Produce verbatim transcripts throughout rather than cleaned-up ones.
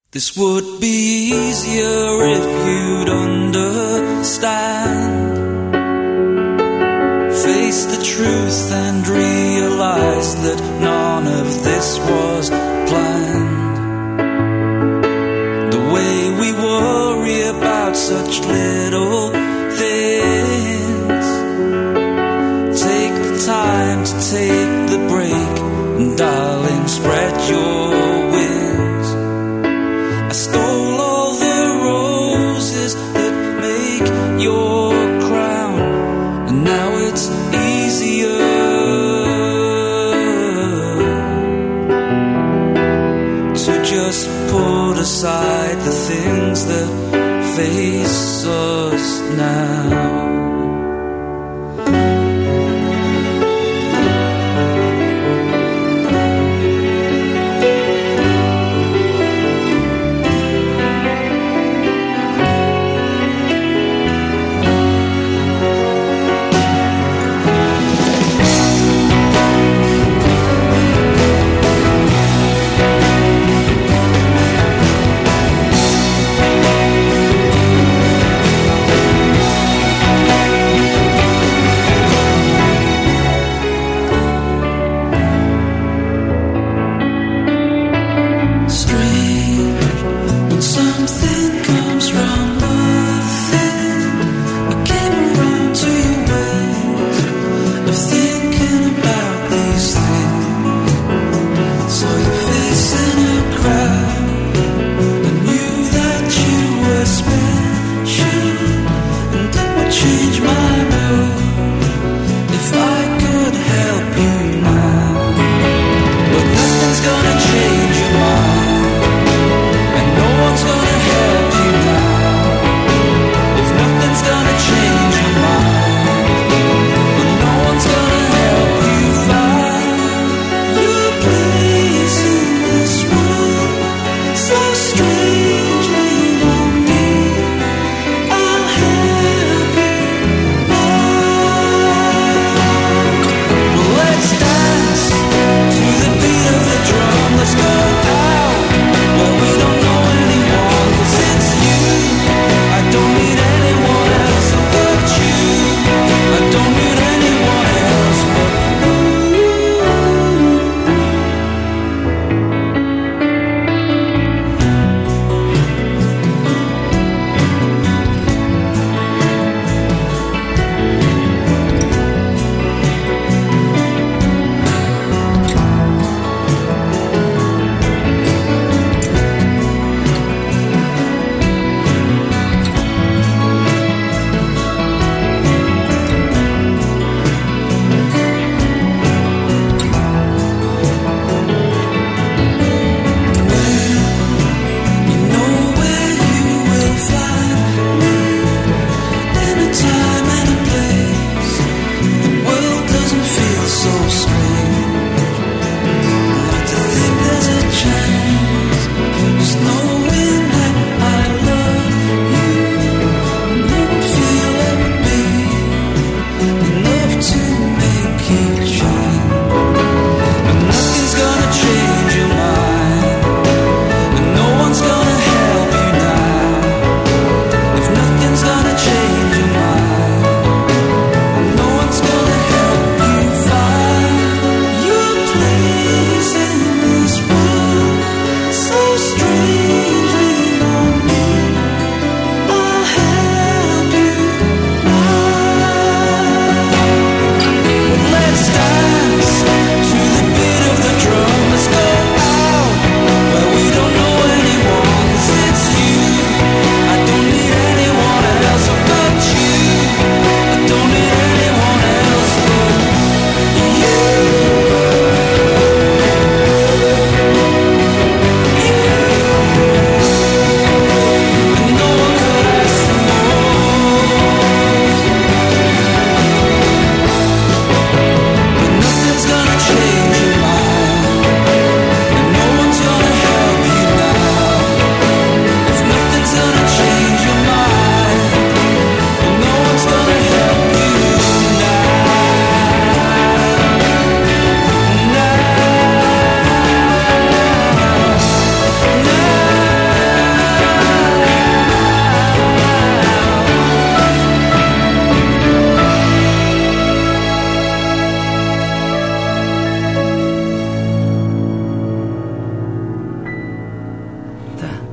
This would be easier if you'd understand. Face the truth and realize that none of this was planned. The way we worry about such little things. Take the time to take the break, and darling, spread your wings. I stole all the roses that make your crown, and now it's easier to just put aside the things that face us now.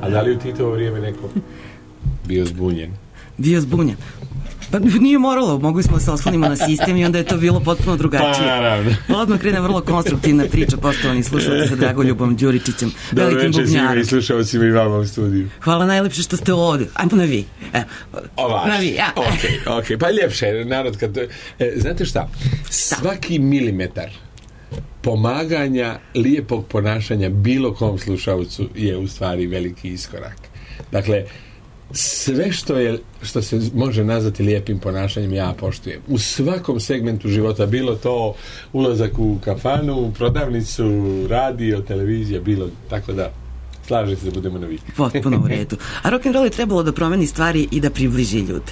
A da li u Titovo vrijeme neko bio zbunjen? Bio zbunjen. Pa nije moralo, mogli smo da se oslonimo na sistem i onda je to bilo potpuno drugačije. Pa, naravno. Odmah krene vrlo konstruktivna priča, poštovani slušalci sa Dragoljubom Đuričićem, velikim bubnjarom. Dobro večer svima i slušalcima i vama u studiju. Hvala najlepše što ste ovdje. Ajmo na vi. E, na vi, ja. Ok, ok. Pa ljepše, narod kad... E, znate šta? Svaki milimetar pomaganja lijepog ponašanja bilo kom slušalcu je u stvari veliki iskorak. Dakle, sve što je, što se može nazvati lijepim ponašanjem ja poštujem. U svakom segmentu života, bilo to ulazak u kafanu, prodavnicu, radio, televizija, bilo, tako da slažete se da budemo na vi. Potpuno u redu. A rock'n'roll je trebalo da promeni stvari i da približi ljude.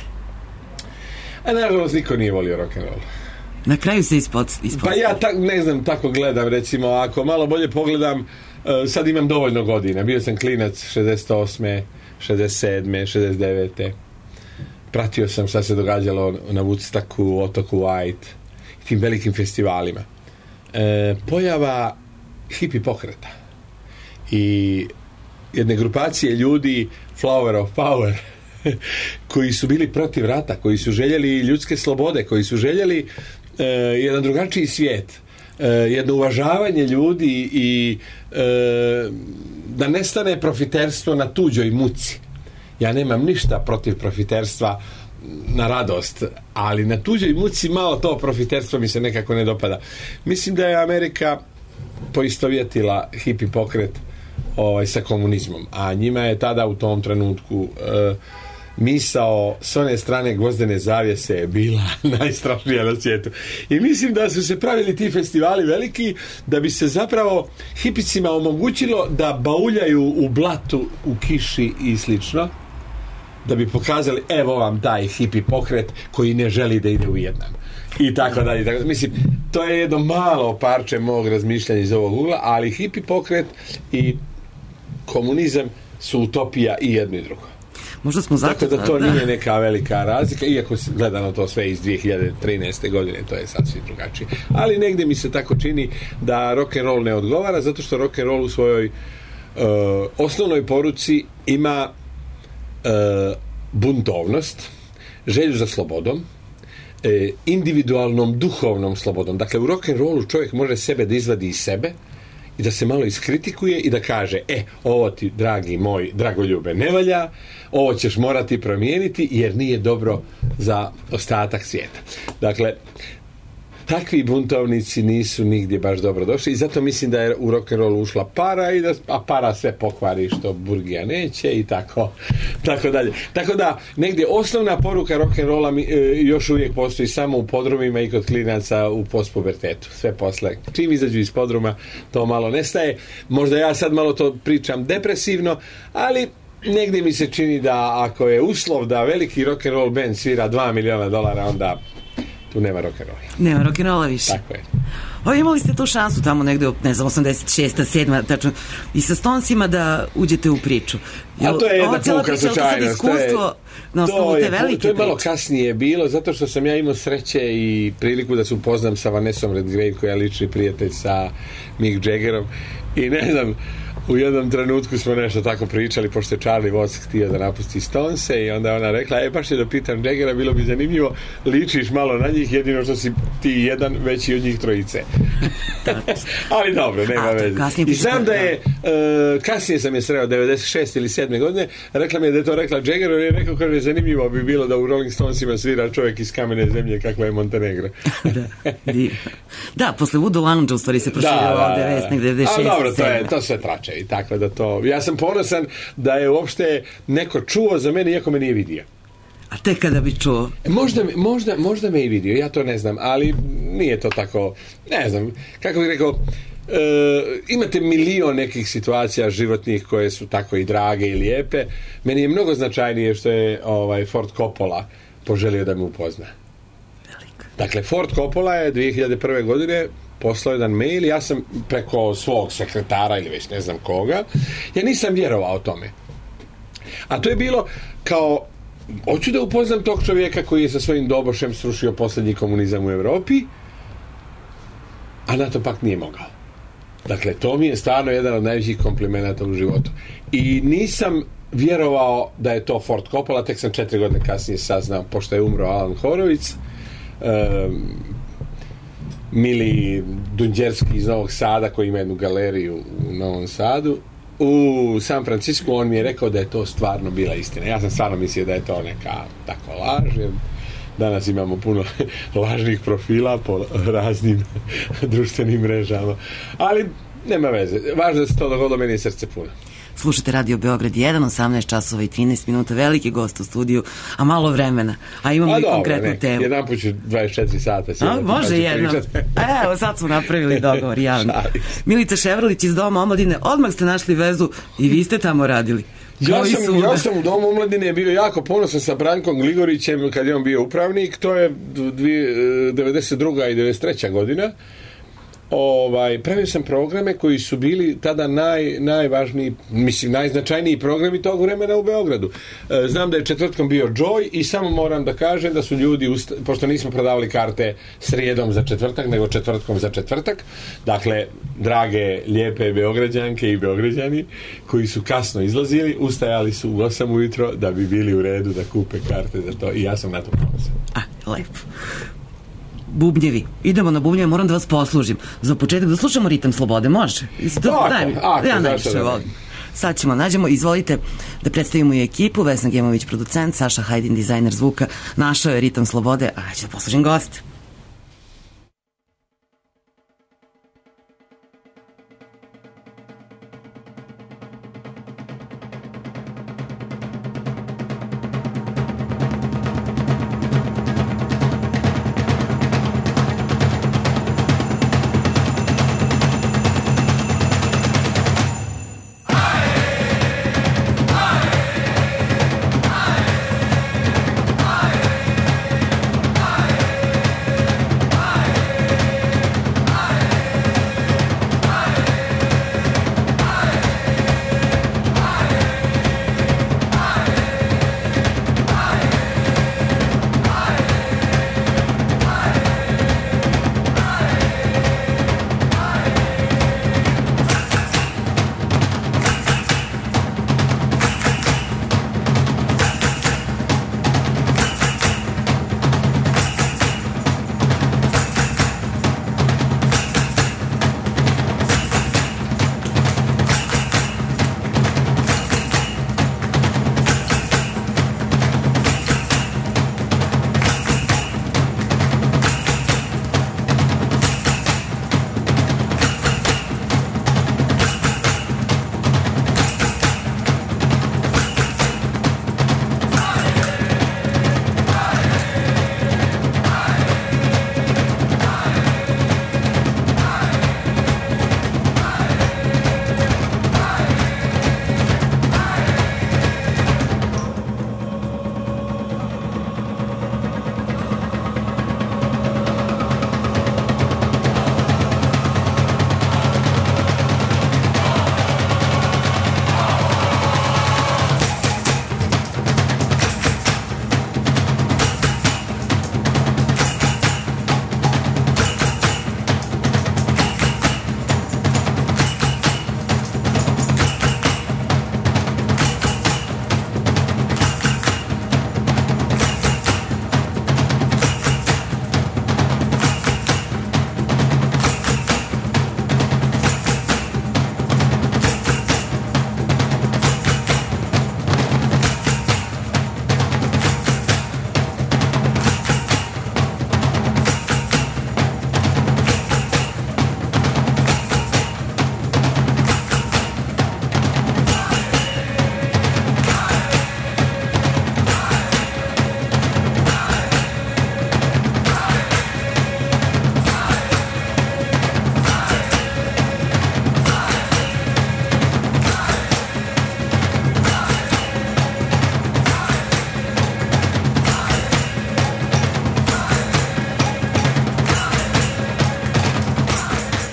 A nažalost niko nije volio rock'n'roll. Na kraju se ispod, ispod. Pa ja tak, ne znam, tako gledam, recimo, ako malo bolje pogledam, uh, sad imam dovoljno godina, bio sam klinac šezdeset osme šezdeset sedme šezdeset devete Pratio sam šta se događalo na Woodstocku, otoku White, tim velikim festivalima. E, pojava hippie pokreta i jedne grupacije ljudi, Flower of Power, koji su bili protiv rata, koji su željeli ljudske slobode, koji su željeli e, jedan drugačiji svijet, e, jedno uvažavanje ljudi i e, da nestane profiterstvo na tuđoj muci. Ja nemam ništa protiv profiterstva na radost, ali na tuđoj muci malo to profiterstvo mi se nekako ne dopada. Mislim da je Amerika poistovjetila hippie pokret ovaj, sa komunizmom, a njima je tada u tom trenutku e, misao s one strane gvozdene zavjese je bila najstrašnija na svijetu. I mislim da su se pravili ti festivali veliki da bi se zapravo hipicima omogućilo da bauljaju u blatu, u kiši i slično, da bi pokazali evo vam taj hippie pokret koji ne želi da ide u Vijetnam. I tako dalje. Tako, mislim, to je jedno malo parče mog razmišljanja iz ovog ugla, ali hippie pokret i komunizam su utopija i jedno i drugo. Možda smo zato... Tako da to da. Nije neka velika razlika, iako gledano to sve iz dvije hiljade trinaeste godine, to je sasvim drugačije. Ali negdje mi se tako čini da rock'n'roll ne odgovara, zato što rock'n'roll u svojoj uh, osnovnoj poruci ima uh, buntovnost, želju za slobodom, e, individualnom duhovnom slobodom. Dakle, u rock'n'rollu čovjek može sebe da izvadi iz sebe i da se malo iskritikuje i da kaže, e, ovo ti, dragi moj Dragoljube, ne valja, ovo ćeš morati promijeniti jer nije dobro za ostatak svijeta. Dakle, takvi buntovnici nisu nigdje baš dobro došli i zato mislim da je u rock'n'rollu ušla para i da, a para sve pokvari što burgija neće i tako, tako dalje. Tako da, negdje osnovna poruka rock'n'rolla mi, e, još uvijek postoji samo u podrumima i kod klinaca u postpubertetu. Sve posle. Čim izađu iz podruma, to malo nestaje. Možda ja sad malo to pričam depresivno, ali negdje mi se čini da ako je uslov da veliki rock'n'roll band svira dva miliona dolara, onda tu nema rock'n'rolla. Nema rock'n'rolla više. Tako je. O, imali ste tu šansu tamo negde, ne znam, osamdeset šesta, sedma tačno, i sa Stonesima da uđete u priču. Jel, a to je jedna puka slučajnost. To je, na osnovu te velike to je malo priče. Kasnije bilo, zato što sam ja imao sreće i priliku da se upoznam sa Vanessom Redgrave, koja je lični prijatelj sa Mick Jaggerom. I ne znam, u jednom trenutku smo nešto tako pričali, pošto je Charlie Watts htio da napusti Stonese i onda je ona rekla, e, baš je da pitam Jaggera, bilo bi zanimljivo, ličiš malo na njih, jedino što si ti jedan veći od njih trojice. Ali dobro, nema veze. I znam da je, uh, kasnije sam je sreo, devedeset šeste ili sedme godine, rekla mi je da je to rekla Jaggeru, i je rekao, kaže, zanimljivo bi bilo da u Rolling Stonesima svira čovjek iz kamene zemlje kakva je Montenegro. da, da, posle Voodoo Lounge u stvari se proširao devedeset šeste. Ali dobro, to, je, to sve trače i tako da to... Ja sam ponosan da je uopšte neko čuo za mene, iako me nije vidio. A tek kada bi čuo? Možda, možda, možda me i vidio, ja to ne znam, ali nije to tako, ne znam, kako bih rekao, e, imate milion nekih situacija životnih koje su tako i drage i lijepe. Meni je mnogo značajnije što je ovaj, Ford Coppola poželio da me upozna. Veliko. Dakle, Ford Coppola je dvije hiljade prve godine poslao jedan mail, ja sam preko svog sekretara ili već ne znam koga, ja nisam vjerovao tome. A to je bilo kao, hoću da upoznam tog čovjeka koji je sa svojim dobošem srušio posljednji komunizam u Europi, a na to pak nije mogao. Dakle, to mi je stvarno jedan od najvećih komplimenata u životu. I nisam vjerovao da je to Ford Coppola, tek sam četiri godine kasnije saznao, pošto je umro Alan Horowitz, um, Mili Dunđerski iz Novog Sada, koji ima jednu galeriju u Novom Sadu, u San Francisco, on mi je rekao da je to stvarno bila istina. Ja sam stvarno mislio da je to neka tako laž, jer danas imamo puno lažnih profila po raznim društvenim mrežama. Ali nema veze. Važno da se to dogodilo, meni je srce puno. Slušate Radio Beograd jedan, osamnaest časova i trinaest minuta, veliki gost u studiju, a malo vremena, a imamo a i dobro, konkretnu ne. temu. Jedan put ću dvadeset četiri sata. A, može jednom. Evo, sad smo napravili dogovor javno. Milica Ševrlić iz Doma omladine, odmah ste našli vezu i vi ste tamo radili. Ja sam, ja sam u Domu omladine bio jako ponosan sa Brankom Gligorićem kad je on bio upravnik, to je devedeset druga i devedeset treća godina. Ovaj, pravio sam programe koji su bili tada naj, najvažniji, mislim, najznačajniji programi tog vremena u Beogradu. E, znam da je četvrtkom bio Joy i samo moram da kažem da su ljudi, usta, pošto nismo prodavali karte srijedom za četvrtak, nego četvrtkom za četvrtak, dakle, drage, lijepe Beograđanke i Beograđani koji su kasno izlazili, ustajali su u osam ujutro da bi bili u redu da kupe karte za to i ja sam na to ponosan. A, lepo. Bubnjevi. Idemo na bubnjeve, moram da vas poslužim. Za početak da slušamo Ritam slobode, može? To, ako, daj, ako, ja najviše volim. Sad ćemo, nađemo, izvolite da predstavimo i ekipu, Vesna Gemović producent, Saša Hajdin dizajner zvuka, našao je Ritam slobode, a ja ću da poslužim goste.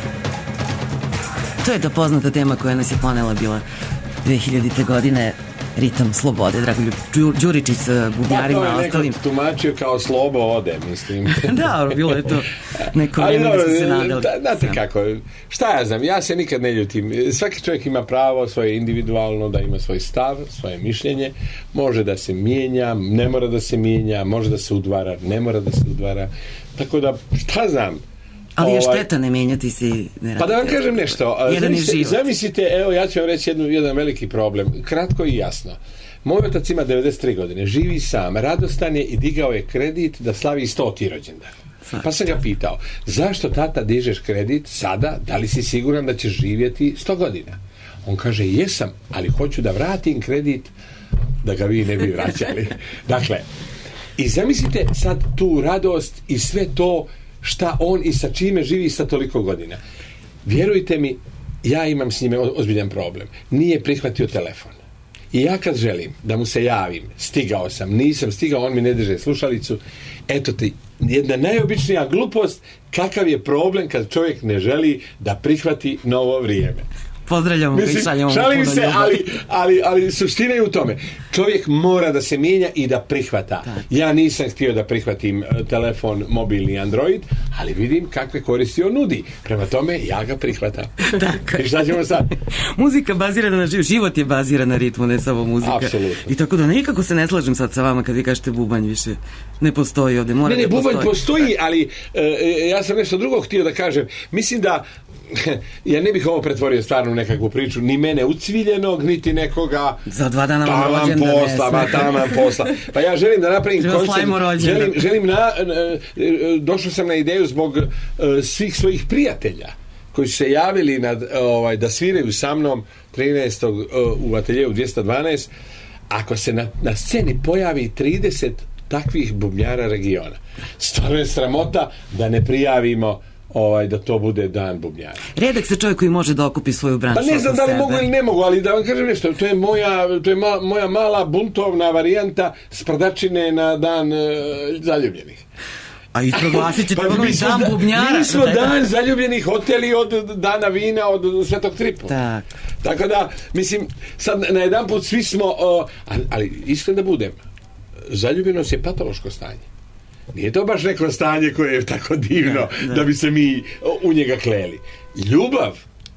To je ta poznata tema koja nas je ponela bila dve hiljadite godine, Ritam slobode, Dragoljub Đu- Đuričić sa bubnjarima, pa, to je ostalim. neko tumačio kao slobode, mislim. Da, bilo je to neko Ali vreme da dobro, su se nadali. da- znate kako, šta ja znam, ja se nikad ne ljutim. Svaki čovjek ima pravo svoje individualno, da ima svoj stav, svoje mišljenje, može da se mijenja, ne mora da se mijenja, može da se udvara, ne mora da se udvara. Tako da, šta znam, Ali je ovaj, šteta ne menjati se i ne pa da vam raditi. kažem nešto, a, Jedan je zamislite, život. zamislite, evo ja ću vam reći jednu, jedan veliki problem, kratko i jasno. Moj otac ima devedeset tri godine, živi sam, radostan je i digao je kredit da slavi stoti rođendan. Pa sam ga pitao, zašto tata dižeš kredit sada, da li si siguran da ćeš živjeti sto godina? On kaže, jesam, ali hoću da vratim kredit da ga vi ne bi vraćali. Dakle, i zamislite sad tu radost i sve to šta on i sa čime živi sa toliko godina. Vjerujte mi, ja imam s njime o- ozbiljan problem. Nije prihvatio telefon. I ja kad želim da mu se javim, stigao sam, nisam stigao, on mi ne drže slušalicu. Eto ti, jedna najobičnija glupost, kakav je problem kad čovjek ne želi da prihvati novo vrijeme. Pozdravljamo ga i Mislim, šaljamo mu šalim puno se, ljubavi. ali, ali, ali suština je u tome. Čovjek mora da se mijenja i da prihvata. Ja nisam htio da prihvatim e, telefon mobilni Android, ali vidim kakve koristi on nudi. Prema tome, ja ga prihvatam. Tako je. I šta ćemo sad? Muzika bazirana na život, život je baziran na ritmu, ne samo muzika. Apsolutno. I tako da nikako se ne slažem sad sa vama kad vi kažete bubanj više ne postoji ovde, mora Ne, ne, da bubanj postoji. postoji, ali e, ja sam nešto drugo htio da kažem. Mislim da ja ne bih ovo pretvorio stvarno u nekakvu priču, ni mene ucviljenog, niti nekoga Za dva dana vam taman rođendan, posla, ne ma znam. taman posla. Pa ja želim da napravim Treba koncert, slavimo rođendan. želim, želim na, e, e, došao sam na ideju zbog e, svih svojih prijatelja koji su se javili na, ovaj, da sviraju sa mnom trinaestog e, u ateljevu dvjesto dvanaest. Ako se na, na sceni pojavi trideset takvih bubnjara regiona, stvarno je sramota da ne prijavimo ovaj, da to bude dan bubnjara. Redak se čovjek koji može da okupi svoju branšu. Pa ne znam oko da li sebe. mogu ili ne mogu, ali da vam kažem nešto, to je moja, to je ma, moja mala buntovna varijanta sprdačine na dan e, zaljubljenih. A i proglasit ćete Pa pa, mi smo, dan da, bubnjara. mi smo dan zaljubljenih hoteli od dana vina, od Svetog Tripu. Tak. Tako da, mislim, sad na jedan put svi smo, o, ali, ali iskren da budem, zaljubljenost je patološko stanje. Nije to baš neko stanje koje je tako divno da, da. da bi se mi u njega kleli. Ljubav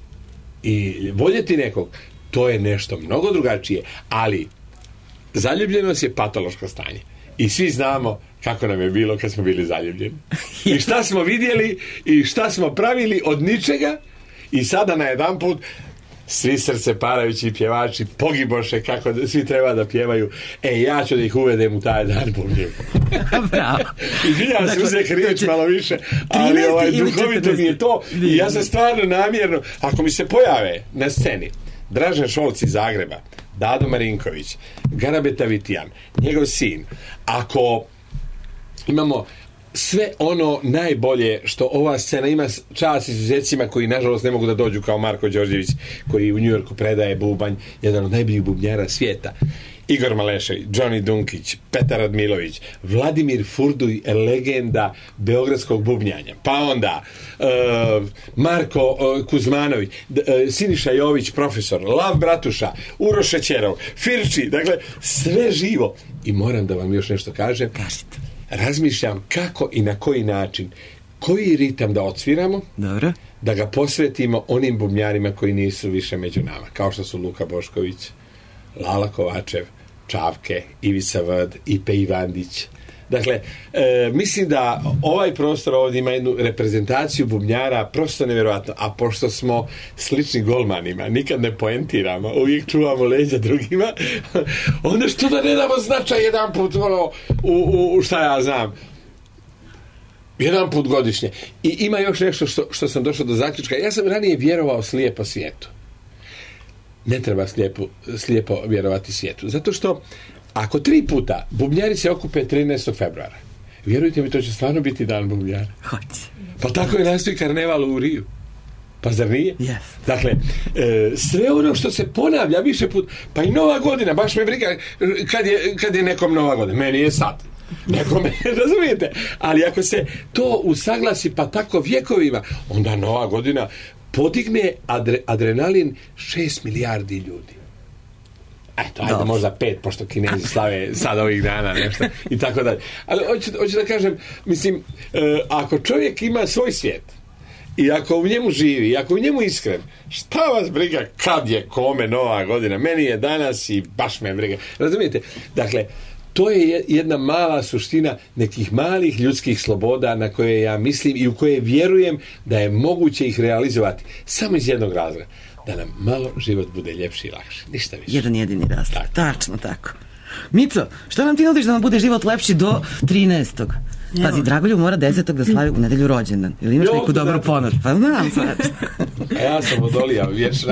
i voljeti nekog, to je nešto mnogo drugačije, ali zaljubljenost je patološko stanje. I svi znamo kako nam je bilo kad smo bili zaljubljeni. I šta smo vidjeli i šta smo pravili od ničega i sada na jedan put svi srce parajući pjevači pogiboše kako da, svi treba da pjevaju. E, ja ću da ih uvedem u taj dan bubnjem. Bravo. Izvinjavam se, uzek riječ malo više, ali ovaj, duhovito mi je to i ja sam stvarno namjerno, ako mi se pojave na sceni Dražen Šolc iz Zagreba, Dado Marinković, Garabeta Vitijan, njegov sin, ako imamo sve ono najbolje što ova scena ima, čast izuzecima koji nažalost ne mogu da dođu kao Marko Đorđević koji u Njujorku predaje bubanj, jedan od najboljih bubnjara svijeta, Igor Malešević, Johnny Dunkić, Petar Radmilović, Vladimir Furduj, legenda beogradskog bubnjanja, pa onda uh, Marko uh, Kuzmanović, uh, Siniša Jović, profesor, Lav Bratuša, Uroš Šećerov, Firči, dakle sve živo. I moram da vam još nešto kažem. Kažite. Razmišljam kako i na koji način, koji ritam da odsviramo. Dobro. Da ga posvetimo onim bubnjarima koji nisu više među nama, kao što su Luka Bošković, Lala Kovačev, Čavke, Ivica Vd, Ipe Ivandić. Dakle, e, mislim da ovaj prostor ovdje ima jednu reprezentaciju bubnjara prosto nevjerojatno, a pošto smo slični golmanima, nikad ne poentiramo, uvijek čuvamo leđa drugima, onda što da ne damo značaj jedan put ono, u, u, u šta ja znam, jedan put godišnje. I ima još nešto što, što sam došao do zaključka. Ja sam ranije vjerovao slijepo svijetu. Ne treba slijepo, slijepo vjerovati svijetu. Zato što ako tri puta bubnjari se okupe trinaestog februara, vjerujte mi, to će stvarno biti dan bubnjara. Hoće. Pa tako je nastoj karneval u Riju. Pa zar nije? Yes. Dakle, e, sve ono što se ponavlja više put, pa i Nova godina, baš me briga kad je, kad je nekom Nova godina. Meni je sad. Nekome, razumijete? Ali ako se to usaglasi pa tako vjekovima, onda Nova godina podigne adre, adrenalin šest milijardi ljudi. Eto, ajde Dobro. možda pet, pošto Kinezi slave sad ovih dana nešto i tako dalje. Ali hoću, hoću da kažem, mislim, e, ako čovjek ima svoj svijet i ako u njemu živi, i ako u njemu iskren, šta vas briga kad je kome nova godina? Meni je danas i baš me briga. Razumijete? Dakle, to je jedna mala suština nekih malih ljudskih sloboda na koje ja mislim i u koje vjerujem da je moguće ih realizovati. Samo iz jednog razloga. Da nam malo život bude ljepši i lakši. Ništa više. Jedan jedini razlog. Tačno tako. Mico, šta nam ti nudiš da nam bude život lepši do trinaestog? Pazi, Dragoljub mora desetog da slavi u nedelju rođendan. Ili imaš neku dobru ponor? Pa znam sad. A ja sam odolijao vječna.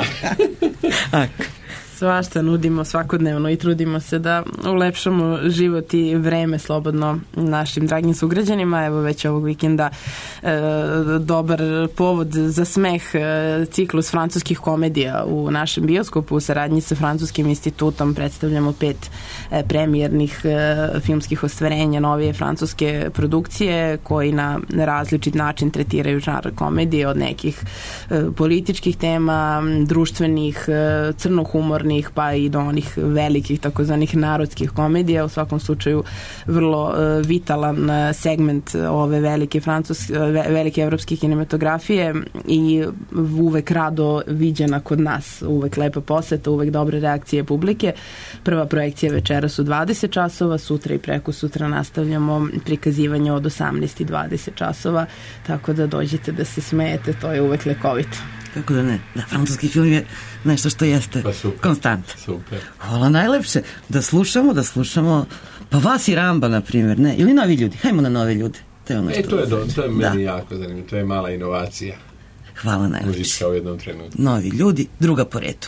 Ako. Svašta nudimo svakodnevno i trudimo se da ulepšamo život i vreme slobodno našim dragim sugrađanima. Evo već ovog vikenda e, dobar povod za smeh, e, ciklus francuskih komedija u našem bioskopu u saradnji sa Francuskim institutom. Predstavljamo pet e, premijernih e, filmskih ostvarenja novije francuske produkcije koji na različit način tretiraju žanr komedije, od nekih e, političkih tema, društvenih, e, crnohumornih, pa i do onih velikih takozvanih narodskih komedija. U svakom slučaju vrlo uh, vitalan uh, segment ove velike francuske, uh, velike evropske kinematografije i uvek rado viđena kod nas, uvek lepa poseta, uvek dobre reakcije publike. Prva projekcija večeras u dvadeset časova, sutra i preko sutra nastavljamo prikazivanje od osamnaest i dvadeset časova, tako da dođete da se smejete, to je uvek lekovito. Kako da ne? Da, francuski film je nešto što jeste pa super, konstant. Super. Hvala najlepše. Da slušamo, da slušamo, pa vas i Ramba, na primjer, ne? Ili novi ljudi. Hajmo na nove ljude. To je ono što... E, to je, do, to je meni da. jako zanimljivo. To je mala inovacija. Hvala najlepše. Muzička u jednom trenutku. Novi ljudi, druga po redu.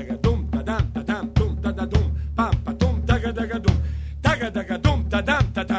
Taga daga dum, ta dam ta tam.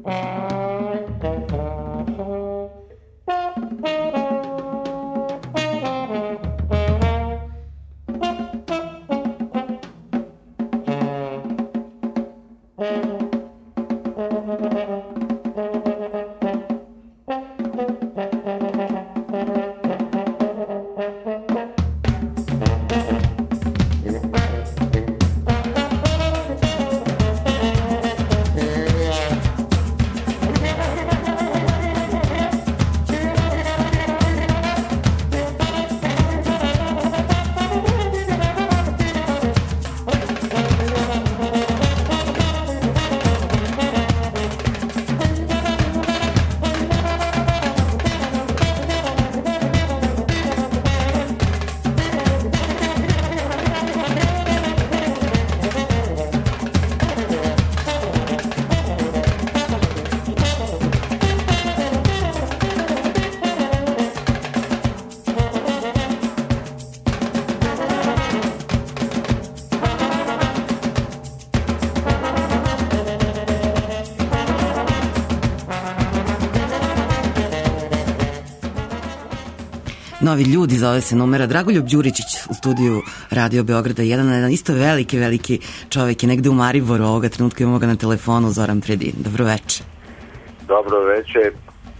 Novi ljudi, zove se numera. Dragoljub Đuričić u studiju Radio Beograda jedan, jedan isto veliki, veliki čovjek je negde u Mariboru ovoga trenutka, imamo ga na telefonu, Zoran Predin. Dobro veče. Dobro veče.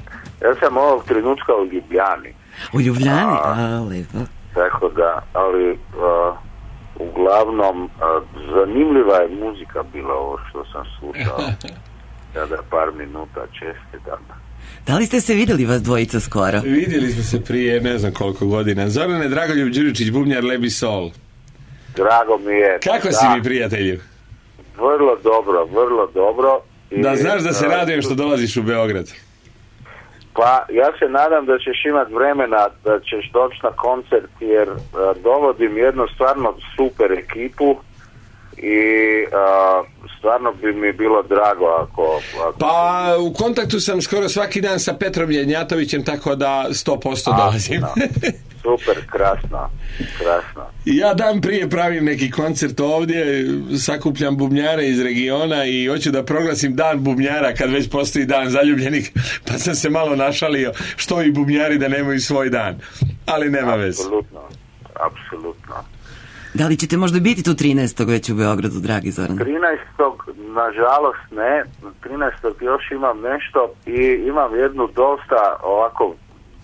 Ja sam ovog trenutka u Ljubljani. U Ljubljani? A, a lepo. Tako da, ali a, uglavnom a, zanimljiva je muzika bila ovo što sam slušao. Kada par minuta čestitam. Da li ste se vidjeli vas dvojica skoro? Vidjeli smo se prije ne znam koliko godina. Zorane, Dragoljub Đuričić, bubnjar Lebi Sol. Drago mi je. Kako da, si mi, prijatelju? Vrlo dobro, vrlo dobro. I, da znaš da se radujem što dolaziš u Beograd. Pa ja se nadam da ćeš imati vremena, da ćeš doći na koncert, jer a, dovodim jednu stvarno super ekipu i a, stvarno bi mi bilo drago ako, ako... Pa u kontaktu sam skoro svaki dan sa Petrom Ljenjatovićem, tako da sto posto dolazim. Super, krasno, krasno. Ja dan prije pravim neki koncert ovdje, sakupljam bubnjare iz regiona i hoću da proglasim dan bubnjara kad već postoji dan zaljubljenih, pa sam se malo našalio što i bubnjari da nemaju svoj dan, ali nema veze. Apsolutno, apsolutno. Da li ćete možda biti tu trinaestog već u Beogradu, dragi Zoran? trinaestog nažalost ne, trinaestog još imam nešto i imam jednu dosta ovako,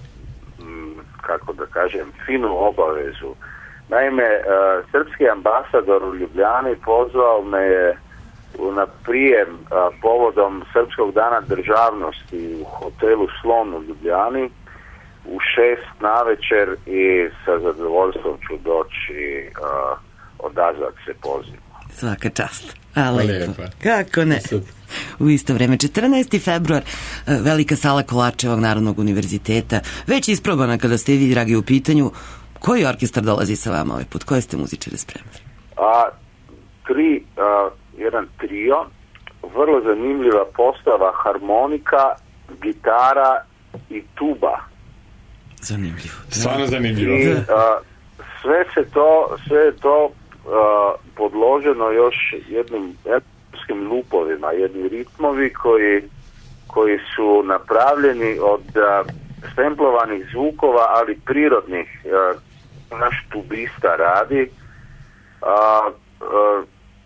kako da kažem, finu obavezu. Naime, uh, srpski ambasador u Ljubljani pozvao me je na prijem uh, povodom Srpskog dana državnosti u hotelu Slon u Ljubljani u šest navečer i sa zadovoljstvom ću doći uh, odazvat se pozivu. Svaka čast. A lepo. Kako ne? U isto vreme, četrnaesti februar, velika sala Kolarčevog Narodnog univerziteta, već isprobana kada ste vi, dragi, u pitanju. Koji orkestar dolazi sa vama ovaj put? Koje ste muzičare spremili? A, tri, a, jedan trio, vrlo zanimljiva postava, harmonika, gitara i tuba. Zanimljivo. Stvarno zanimljivo. I a, sve se to, sve je to a, podloženo još jednim evropskim lupovima, jedni ritmovi koji, koji su napravljeni od a, stemplovanih zvukova, ali prirodnih. A, naš tubista radi. A, a,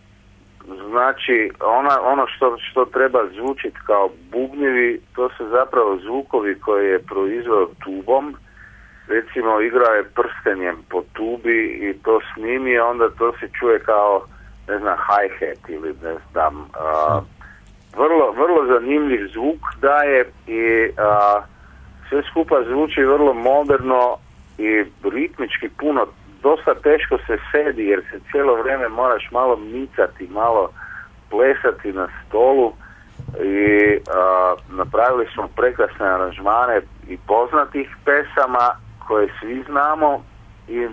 znači, ona, ono što, što treba zvučiti kao bubnjevi, to su zapravo zvukovi koje je proizveo tubom. Recimo, igrao je prstenjem po tubi i to snimi, onda to se čuje kao, ne znam, hi-hat ili ne znam. A, vrlo, vrlo zanimljiv zvuk daje i a, sve skupa zvuči vrlo moderno i ritmički puno. Dosta teško se sedi jer se cijelo vrijeme moraš malo micati, malo plesati na stolu i a, napravili smo prekrasne aranžmane i poznatih pesama koje svi znamo i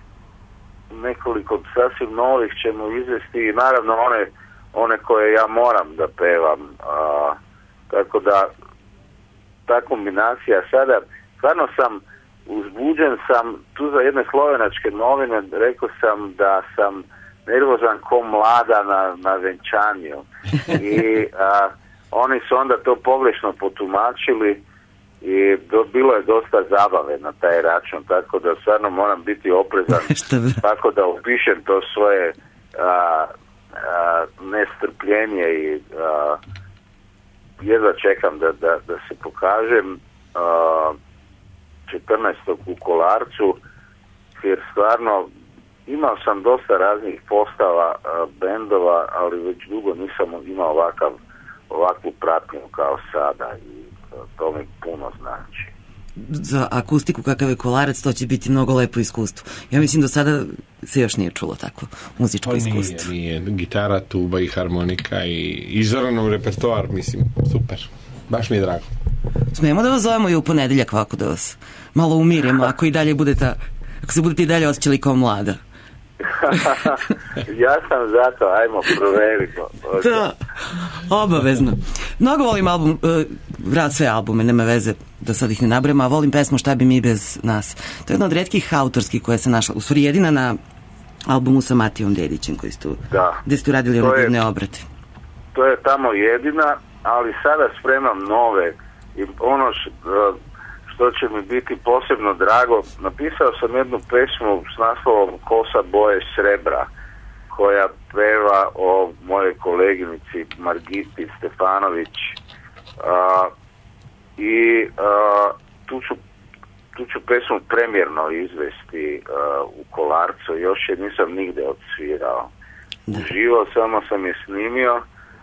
nekoliko sasvim novih ćemo izvesti i naravno one, one koje ja moram da pevam. A, tako da ta kombinacija sada, stvarno sam uzbuđen, sam tu za jedne slovenačke novine, rekao sam da sam nervozan ko mlada na, na venčanju i a, oni su onda to pogrešno potumačili i do, bilo je dosta zabave na taj račun, tako da stvarno moram biti oprezan tako da opišem to svoje a, a, nestrpljenje i a, jedva čekam da, da, da se pokažem a, četrnaestog u Kolarcu, jer stvarno imao sam dosta raznih postava a, bendova, ali već dugo nisam imao ovakav, ovakvu pratnju kao sada i to mi puno znači. Za akustiku kakav je Kolarac, to će biti mnogo lepo iskustvo. Ja mislim do sada se još nije čulo takvo muzičko pa iskustvo. Nije, nije. Gitara, tuba i harmonika i izvorno repertoar, mislim, super. Baš mi je drago. Smijemo da vas zovemo i u ponedeljak ovako da vas malo umirimo, ako i dalje budete, ako se budete i dalje osjećali kao mlada. Ja sam zato, ajmo proverimo. Da, obavezno. Mnogo volim album, rad sve albume, nema veze da sad ih ne nabrema, a volim pesmu Šta bi mi bez nas. To je jedna od retkih autorskih koja se našla, u stvari jedina na albumu sa Matijom Dedićem koji ste, da. Gde ste uradili one divne obrate. To je tamo jedina, ali sada spremam nove i ono š, što će mi biti posebno drago, napisao sam jednu pesmu s naslovom Kosa boje srebra, koja peva o mojoj koleginici Margiti Stefanović, a, i a, tu, ću, tu ću pesmu premjerno izvesti a, u Kolarcu, još je nisam nigde odsvirao. Uživo, samo sam je snimio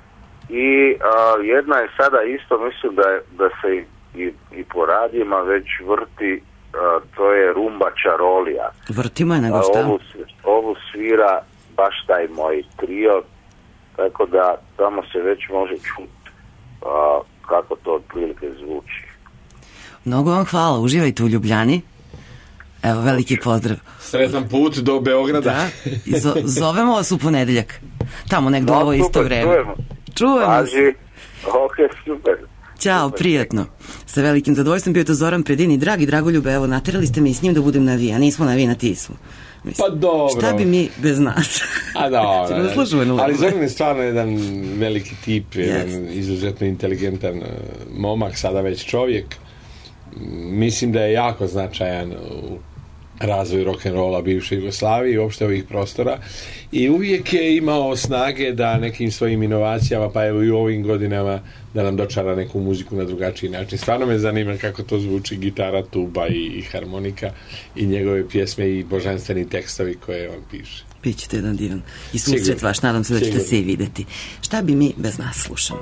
i a, jedna je sada isto, mislim da, je, da se i I, i po radijima već vrti, a, to je Rumba Čarolija. Vrtimo je nego šta? Ovu, ovu svira baš taj moj trio, tako da tamo se već može čuti kako to otprilike zvuči. Mnogo vam hvala, uživajte u Ljubljani. Evo, veliki pozdrav. Sretan put do Beograda. Da, i zo, zovemo vas u ponedeljak. Tamo nekdo no, ovo super, isto vreme. Čujemo. Čujemo se. Ok, super. Ćao, prijatno. Sa velikim zadovoljstvom bio to Zoran Predini. Dragi Dragoljube, evo, naterali ste me i s njim da budem na vi, a nismo na vi, na ti smo. Mislim, pa dobro. Šta bi mi bez nas? A dobro. Da služujemo, ali Zoran je stvarno jedan veliki tip, jedan yes. izuzetno inteligentan momak, sada već čovjek. Mislim da je jako značajan u razvoju rock'n'rolla bivše Jugoslavije i uopšte ovih prostora i uvijek je imao snage da nekim svojim inovacijama, pa evo i u ovim godinama, da nam dočara neku muziku na drugačiji način. Stvarno me zanima kako to zvuči gitara, tuba i, i harmonika i njegove pjesme i božanstveni tekstovi koje on piše. Bićete jedan divan i susret vaš, nadam se da ćete se i videti. Šta bi mi bez nas slušamo?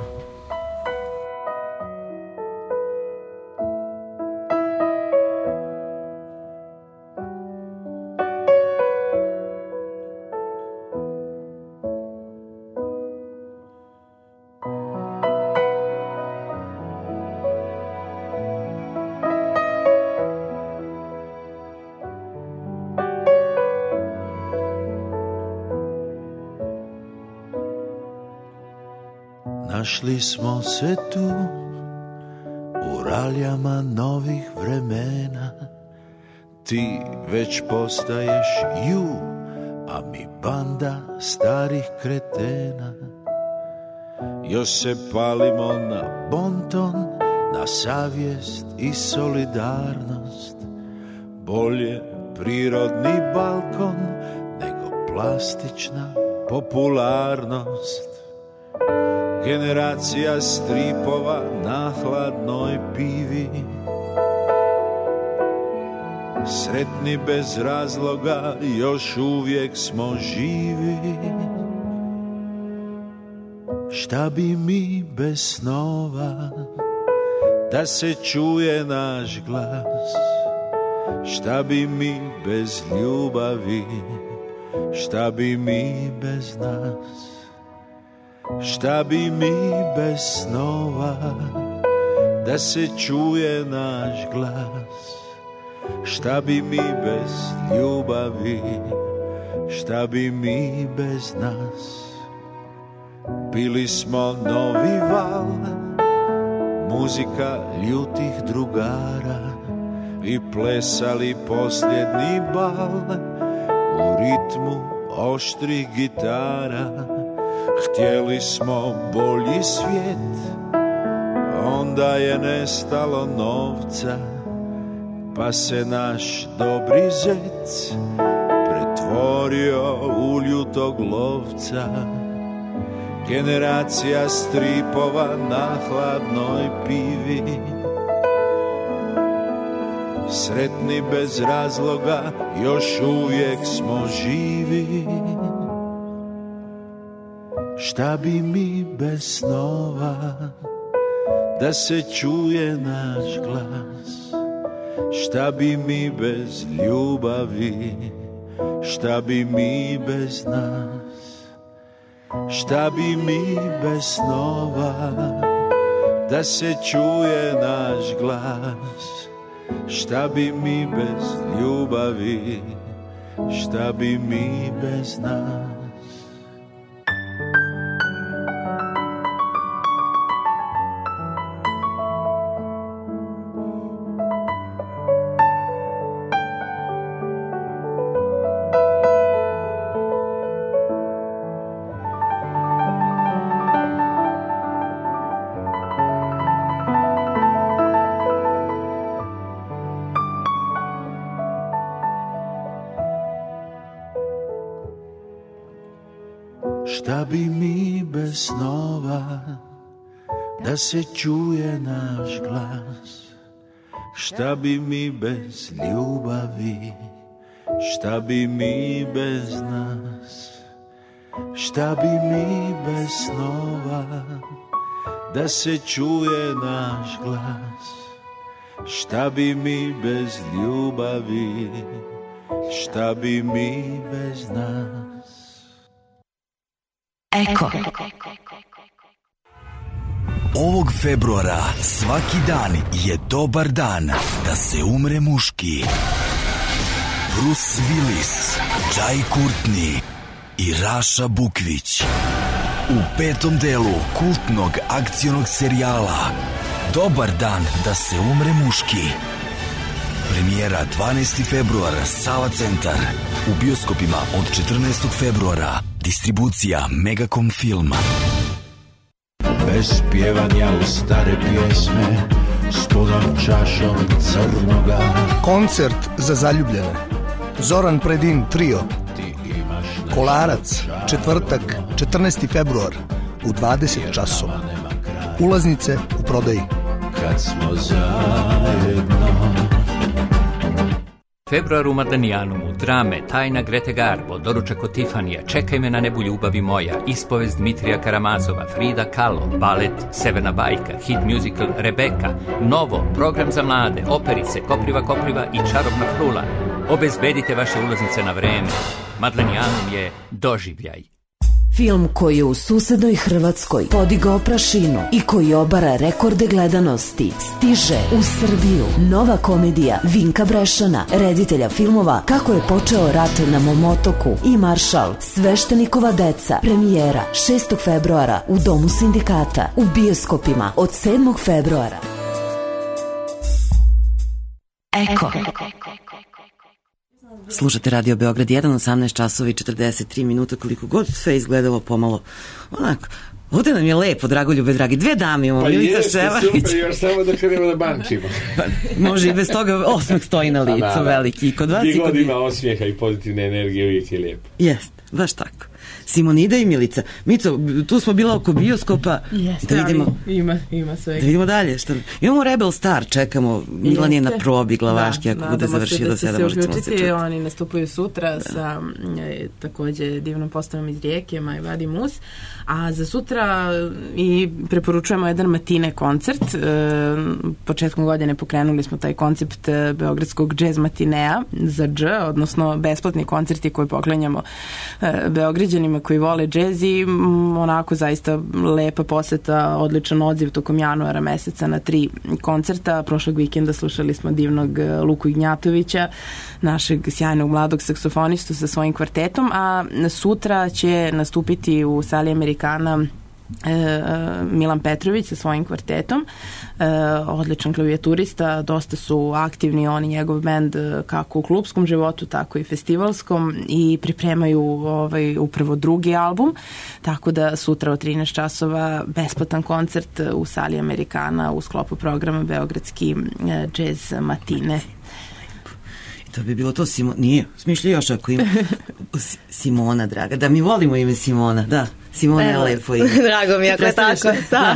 Našli smo se tu u raljama novih vremena. Ti već postaješ ju, a mi banda starih kretena. Još se palimo na bonton, na savjest i solidarnost. Bolje prirodni balkon nego plastična popularnost. Generacija stripova na hladnoj pivi, sretni bez razloga, još uvijek smo živi. Šta bi mi bez snova, da se čuje naš glas? Šta bi mi bez ljubavi, šta bi mi bez nas? Šta bi mi bez snova, da se čuje naš glas? Šta bi mi bez ljubavi, šta bi mi bez nas? Bili smo novi val, muzika ljutih drugara i plesali posljednji bal u ritmu oštrih gitara. Htjeli smo bolji svijet onda je nestalo novca, pa se naš dobri zec pretvorio u ljutog lovca. Generacija stripova na hladnoj pivi, sretni bez razloga, još uvijek smo živi. Šta bi mi bez snova, da se čuje naš glas? Šta bi mi bez ljubavi, šta bi mi bez nas? Šta bi mi bez snova, da se čuje naš glas? Šta bi mi bez ljubavi, šta bi mi bez nas? Šta bi mi bez snova, da se čuje naš glas? Šta bi mi bez ljubavi, šta bi mi bez nas? Šta bi mi bez snova, da se čuje naš glas? Šta bi mi bez ljubavi, šta bi mi bez nas? Eko. Ovog februara svaki dan je dobar dan da se umre muški. Bruce Willis, Jai Courtney i Raša Bukvić u petom delu kultnog akcionog serijala Dobar dan da se umre muški. Premijera dvanaesti februar, Sava centar. U bioskopima od četrnaestog februara. Distribucija Megacom Filma. Bez pjevanja u stare pjesme, s punom čašom crnoga. Koncert za zaljubljene. Zoran Predin trio. Kolarac, četvrtak, četrnaesti februar u dvadeset časova. Ulaznice u prodaji. Kad smo zajedno. Februar u Madanijanumu, drame, Tajna Grete Garbo, Doručak od Tifanija, Čekaj me na nebu ljubavi moja, Ispovest Dmitrija Karamazova, Frida Kahlo, balet Severna bajka, hit musical Rebeka, Novo, program za mlade, operice, Kopriva Kopriva i Čarobna frula. Obezbedite vaše ulaznice na vreme. Madanijanum je doživljaj. Film koji je u susednoj Hrvatskoj podigao prašinu i koji obara rekorde gledanosti stiže u Srbiju. Nova komedija Vinka Brešana, reditelja filmova Kako je počeo rat na mom otoku i Maršal, Sveštenikova deca. Premijera šestog februara u Domu sindikata, u bioskopima od sedmog februara. Eko. Slušate Radio Beograd jedan, osamnaest časova i četrdeset tri minuta, koliko god sve izgledalo pomalo onako. Ovdje nam je lepo, Dragoljube dragi, dve dame imamo, pa Milica Ševarlić. Pa jeste, super, još samo da krenemo da bančimo. Pa, može i bez toga osmeh stoji na licu, da, veliki. I kod vas i kod... god ima osmijeha i pozitivne energije, uvijek je lijepo. Jest, baš tako. Simonida i Milica. Mico, tu smo bila oko bioskopa. Jeste, da vidimo, ima, ima svega. Da vidimo dalje. Što... Imamo Rebel Star, čekamo. Milan je na probi glavaški, ako da, bude završio do sedam, možda ćemo se čuti. Oni nastupaju sutra da. sa e, takođe divnom postavom iz Rijeke, Maj Vadi Mus. A za sutra i preporučujemo jedan matine koncert. E, početkom godine pokrenuli smo taj koncept beogradskog džez matinea za dž, odnosno besplatni koncerti koji poklanjamo e, Beograđanima koji vole džez i m, onako zaista lepa poseta, odličan odziv tokom januara meseca na tri koncerta. Prošlog vikenda slušali smo divnog Luku Ignjatovića, našeg sjajnog mladog saksofonistu sa svojim kvartetom, a sutra će nastupiti u sali Amerikana Milan Petrović sa svojim kvartetom, odličan klavijaturista, dosta su aktivni oni, njegov bend, kako u klubskom životu, tako i festivalskom, i pripremaju ovaj, upravo drugi album, tako da sutra od trinaest časova besplatan koncert u sali Amerikana u sklopu programa Beogradski jazz matine. To bi bilo to, Simona, nije, smišlja još ako ima Simona, draga, da mi volimo ime Simona, da, Simona je lepo ime. Drago mi ako je tako, da.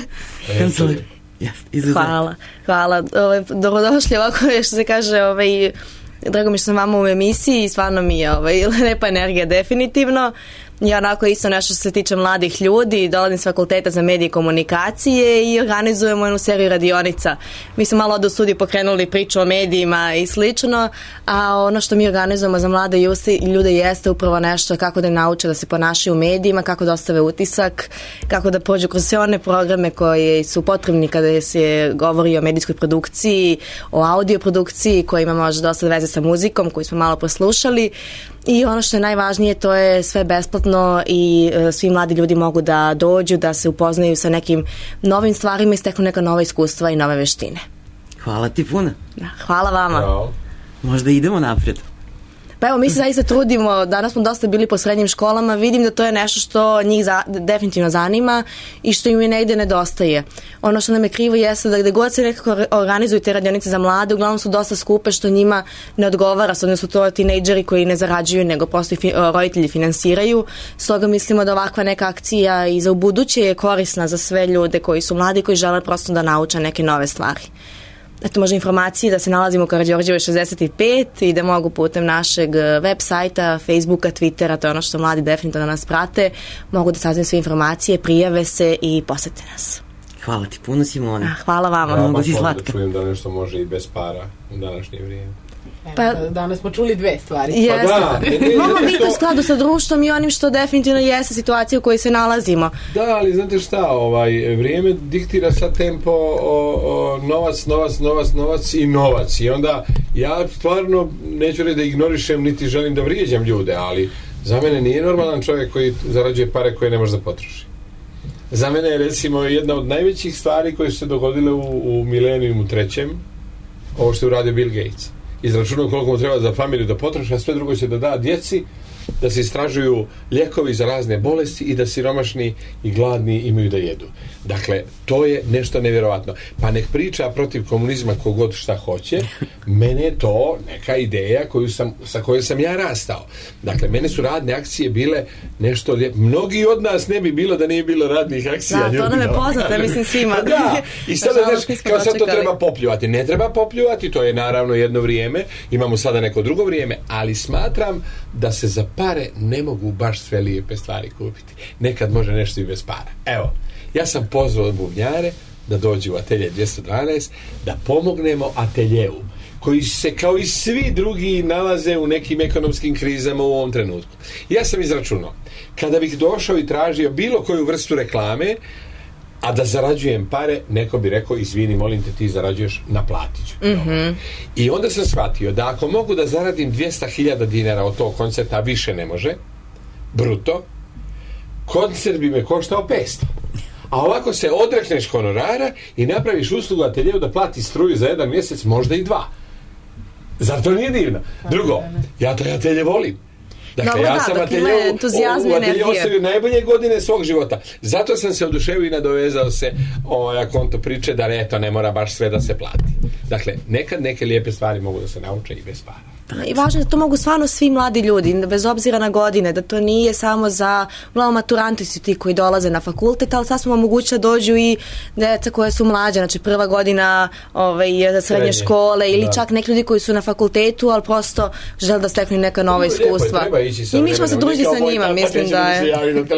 Hvala, hvala, ovaj, dobrodošli ovako, što se kaže, ovaj, drago mi što sam vama u emisiji, stvarno mi je ovaj, lepa energija definitivno. Ja onako isto nešto što se tiče mladih ljudi, dolazim s fakulteta za medije i komunikacije i organizujemo jednu seriju radionica. Mi smo malo od u studiju pokrenuli priču o medijima i slično, a ono što mi organizujemo za mlade ljude jeste upravo nešto kako da nauče da se ponašaju u medijima, kako da ostave utisak, kako da prođu kroz sve one programe koji su potrebni kada se govori o medijskoj produkciji, o audio produkciji koja ima možda dosta veze sa muzikom koju smo malo poslušali. I ono što je najvažnije, to je sve besplatno i e, svi mladi ljudi mogu da dođu, da se upoznaju sa nekim novim stvarima i steknu neka nova iskustva i nove veštine. Hvala ti puno. Da, hvala vama. Bravo. Možda idemo naprijed. Pa evo, mi se zaista trudimo, danas smo dosta bili po srednjim školama, vidim da to je nešto što njih za, definitivno zanima i što im i negde nedostaje. Ono što nam je krivo jeste da gde god se nekako organizuju te radionice za mlade, uglavnom su dosta skupe što njima ne odgovara, s odnosno su to tinejdžeri koji ne zarađuju, nego prosto i fi, roditelji finansiraju. Stoga mislimo da ovakva neka akcija i za ubuduće je korisna za sve ljude koji su mladi, koji žele prosto da nauče neke nove stvari. Eto, možda informacije da se nalazimo u Karađorđevoj šezdeset pet i da mogu putem našeg web sajta, Facebooka, Twittera, to je ono što mladi definitivno nas prate, mogu da saznaju sve informacije, prijave se i posete nas. Hvala ti puno, Simona. Hvala vama. Ja, baš mogu da čujem da nešto može i bez para u današnje vrijeme. Pa, danas smo čuli dve stvari. Jeste. Pa da. Mogu biti u skladu sa društvom i onim što definitivno jeste situacija u kojoj se nalazimo. Da, ali znate šta, ovaj, vrijeme diktira sad tempo o, o, novac, novac, novac, novac i novac. I onda ja stvarno neću reći da ignorišem niti želim da vrijeđam ljude, ali za mene nije normalan čovjek koji zarađuje pare koje ne može da potroši. Za mene je recimo jedna od najvećih stvari koje su se dogodile u, u milenijumu trećem, ovo što je uradio Bill Gates. Izračunao koliko mu treba za familiju da potroši, a sve drugo će da da djeci, da se istražuju lijekovi za razne bolesti i da siromašni i gladni imaju da jedu. Dakle, to je nešto nevjerovatno. Pa nek priča protiv komunizma kogod šta hoće, mene je to neka ideja koju sam, sa kojoj sam ja rastao. Dakle, mene su radne akcije bile nešto lijepo. Mnogi od nas ne bi bilo da nije bilo radnih akcija. Da, to nam je poznato, mislim svima. Da, i sada, znaš, kao sad to treba popljuvati. Ne treba popljuvati, to je naravno jedno vrijeme, imamo sada neko drugo vrijeme, ali smatram da se za pare ne mogu baš sve lijepe stvari kupiti. Nekad može nešto i bez para. Evo, ja sam pozvao bubnjare da dođu u atelje dvjesto dvanaest, da pomognemo ateljevu, koji se kao i svi drugi nalaze u nekim ekonomskim krizama u ovom trenutku. Ja sam izračunao, kada bih došao i tražio bilo koju vrstu reklame, a da zarađujem pare, neko bi rekao, izvini, molim te, ti zarađuješ, naplatit ću. Mm-hmm. I onda sam shvatio da ako mogu da zaradim dvjesto hiljada dinara od tog koncerta, a više ne može, bruto, koncert bi me koštao petsto. A ovako se odrekneš honorara i napraviš uslugu ateljevu da plati struju za jedan mjesec, možda i dva. Zar to nije divno? Drugo, ja to atelje volim. Dakle, no, ja da, sam atelje u atelje ostavio najbolje godine svog života. Zato sam se oduševio i nadovezao se o konto priče da ne, to ne mora baš sve da se plati. Dakle, nekad neke lijepe stvari mogu da se nauče i bez para. I važno je da to mogu stvarno svi mladi ljudi, bez obzira na godine, da to nije samo za uglavnom maturanti su ti koji dolaze na fakultet, ali sad smo omogućili da dođu i deca koje su mlađe, znači prva godina ovaj, srednje, srednje škole ili da. Čak neki ljudi koji su na fakultetu, ali prosto žele da steknu neka nova iskustva. I mi ćemo se družiti sa njima, pa mislim da je...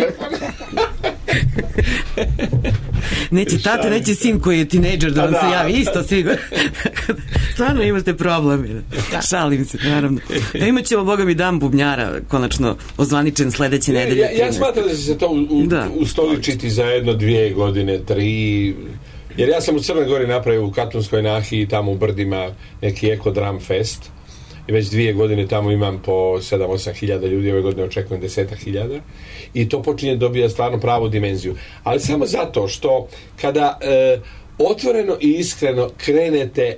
Neće tata, neće sin koji je tinejdžer da vam se javi, isto sigurno. Stvarno imate problem. Šalim se, naravno. Ja, imat ćemo, Boga mi, dan bubnjara, konačno ozvaničen sledeće nedelje. Ja, ja smatram da će se to u, u, ustoličiti za jedno, dvije godine, tri... Jer ja sam u Crnoj Gori napravio u Katunskoj nahiji, tamo u Brdima, neki Eko Drum Fest. i već dvije godine tamo imam po sedam osam hiljada ljudi, ove godine očekujem desetak hiljada i to počinje dobija stvarno pravu dimenziju. Ali samo zato što kada e, otvoreno i iskreno krenete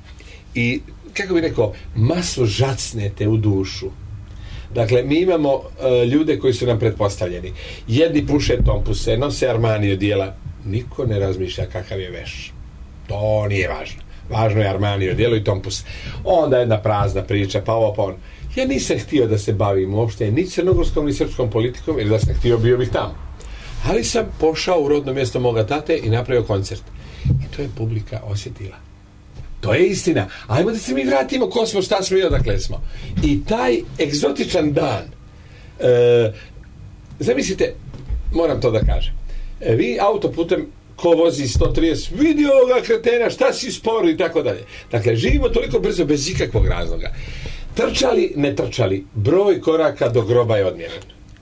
i, kako bih rekao, masno žacnete u dušu. Dakle, mi imamo e, ljude koji su nam pretpostavljeni. Jedni puše tompuse, nose Armani odijela. Niko ne razmišlja kakav je veš. To nije važno. Važno je Armani odijelo i tompus. Onda jedna prazna priča, pa ovo pa on. Ja nisam htio da se bavim uopšte ni crnogorskom ni srpskom politikom, jer da sam htio bio bih tamo. Ali sam pošao u rodno mjesto moga tate i napravio koncert. I to je publika osjetila. To je istina. Ajmo da se mi vratimo ko smo, šta smo i odakle smo. I taj egzotičan dan, e, zamislite, moram to da kažem, e, vi autoputem ko vozi sto trideset, vidi ovoga kretena, šta si sporo i tako dalje. Dakle, živimo toliko brzo bez ikakvog razloga. Trčali, ne trčali, broj koraka do groba je odmjeren.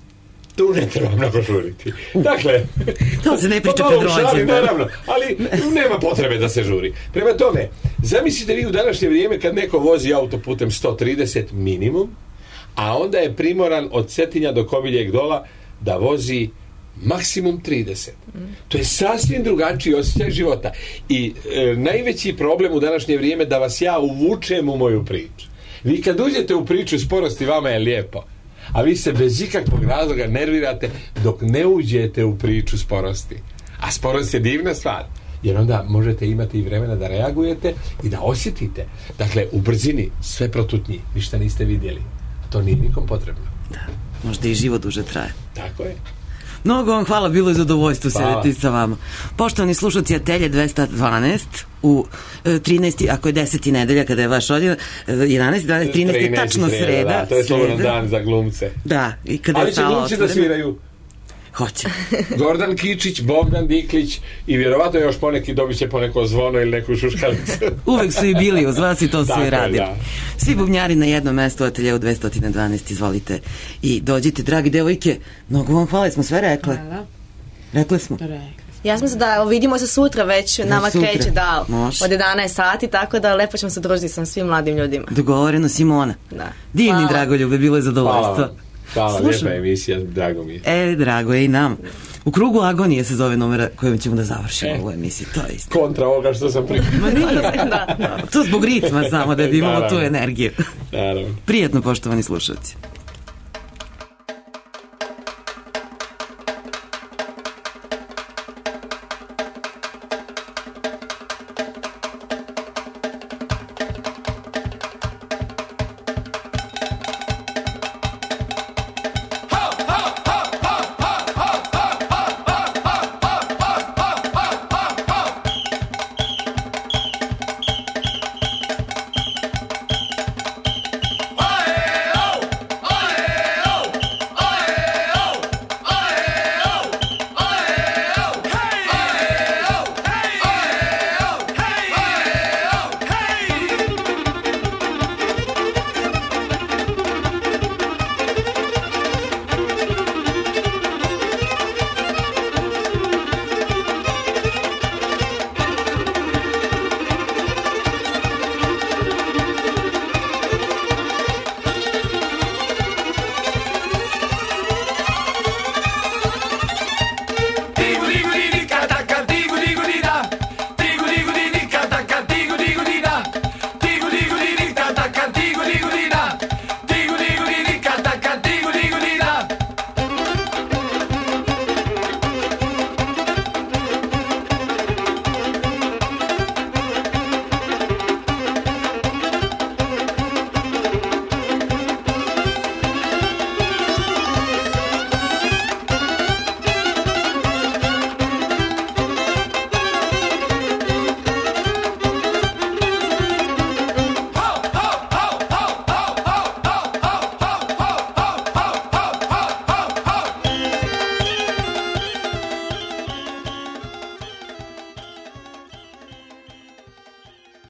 Tu ne treba mnogo žuriti. Dakle, to se ne priča pred rođendan. Naravno, ali nema potrebe da se žuri. Prema tome, zamislite vi u današnje vrijeme kad neko vozi autoputem sto trideset minimum, a onda je primoran od Cetinja do Komiljeg dola da vozi maksimum trideset. To je sasvim drugačiji osjećaj života. I e, najveći problem u današnje vrijeme da vas ja uvučem u moju priču. Vi kad uđete u priču sporosti, vama je lijepo. A vi se bez ikakvog razloga nervirate dok ne uđete u priču sporosti. A sporost je divna stvar. Jer onda možete imati i vremena da reagujete i da osjetite. Dakle, u brzini sve protutnji. Ništa niste vidjeli. A to nije nikom potrebno. Da, možda i život duže traje. Tako je. Mnogo vam hvala, bilo je zadovoljstvo sedeti sa vama. Poštovani slušalci Atelje dvesta dvanaest u e, trinaesti, ako je deseti nedelja kada je vaš odjel, jedanaesti, dvanaesti, trinaesti je tačno sreda. sreda da, to je slobodan dan za glumce. Da, i kada ali je će glumci da sviraju. Hoće. Gordon Kičić, Bogdan Diklić i vjerovatno još poneki dobit će poneko zvono ili neku šuškalicu. Uvek su i bili uz vas i to su i radili. Da. Svi bubnjari na jednom mestu, Atelje u dvesta dvanaest, izvolite i dođite, dragi devojke. Mnogo vam hvala, smo sve rekle. Hvala. Rekle smo. Rekle. Ja sam se da vidimo se sutra već, da, nama sutra. kreće da Može. od jedanaest sati, tako da lepo ćemo se družiti sa svim mladim ljudima. Dogovoreno, Simona. Da. Divni, Hvala. Dragoljube, bilo je zadovoljstvo. Hvala, hvala lijepa emisija, drago mi je. E, drago je i nam. U krugu agonije se zove numera kojom ćemo da završimo e. ovu emisiju, to je isto. Kontra ovoga što sam prikupio. Ma nije, da, da. To zbog ritma samo da bi imalo tu energiju. Naravno. Prijetno, poštovani slušalci.